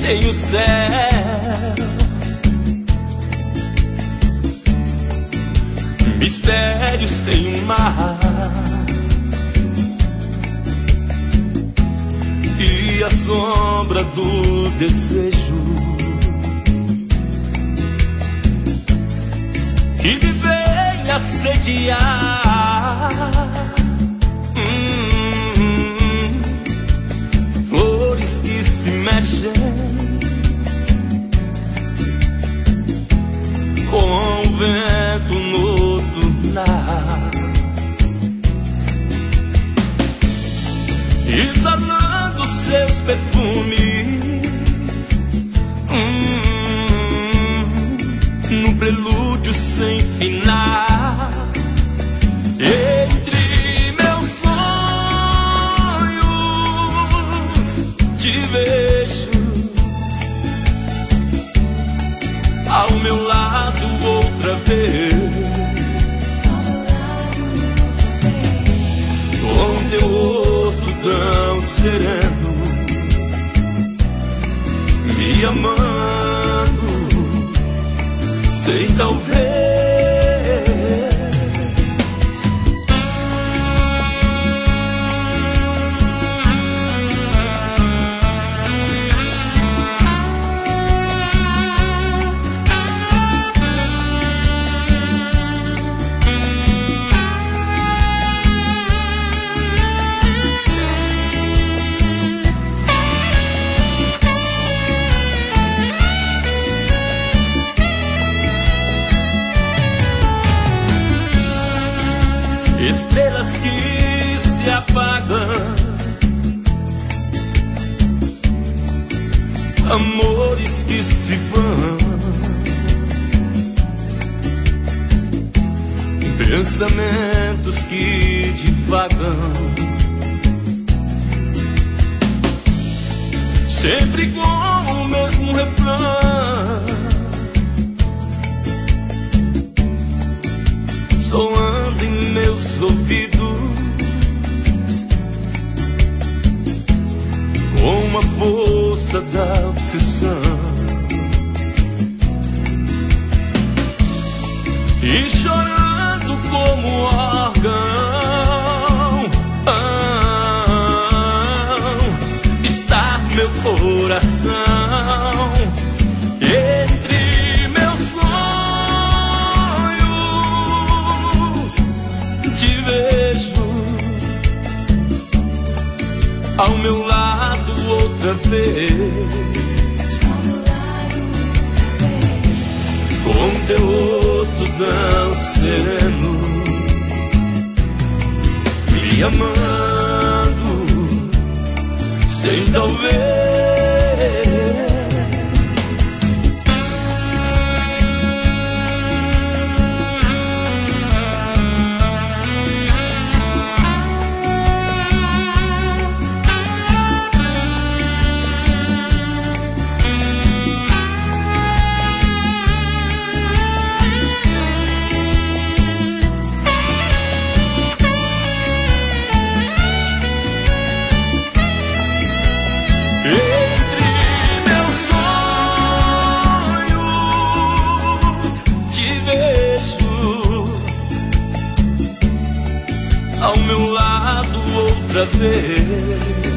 tem o céu, mistérios tem o mar, e a sombra do desejo que me vem assediar. Flores que se mexem com o vento noturnar, exalando seus perfumes num prelúdio sem finar. Entre meus sonhos te vejo, ao meu lado outra vez, com teu rosto tão sereno, me amando, sei talvez. Estrelas que se apagam, amores que se vão, pensamentos que divagam, sempre com o mesmo refrão, soando em meus ouvidos com a força da obsessão, e chorando como órgão está meu coração. Entre meus sonhos te vejo, ao meu lado outra vez, com teu rosto tão sereno, me amando, sem talvez. Ao meu lado outra vez,